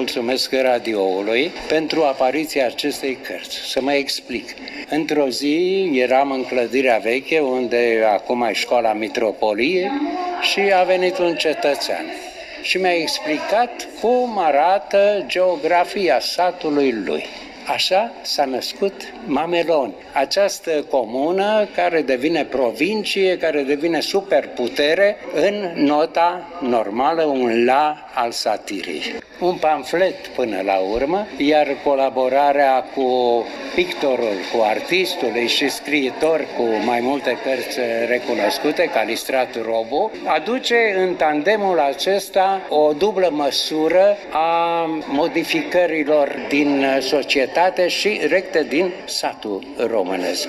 mulțumesc radioului pentru apariția acestei cărți. Să mă explic. Într-o zi eram în clădirea veche, unde acum e școala Mitropoliei, și a venit un cetățean și mi-a explicat cum arată geografia satului lui. Așa s-a născut Mamelon, această comună care devine provincie, care devine superputere în nota normală, un la al satirii. Un pamflet până la urmă, iar colaborarea cu pictorul, cu artistul și scriitor cu mai multe cărți recunoscute, Calistrat Robu, aduce în tandemul acesta o dublă măsură a modificărilor din societate și recte din satul românesc.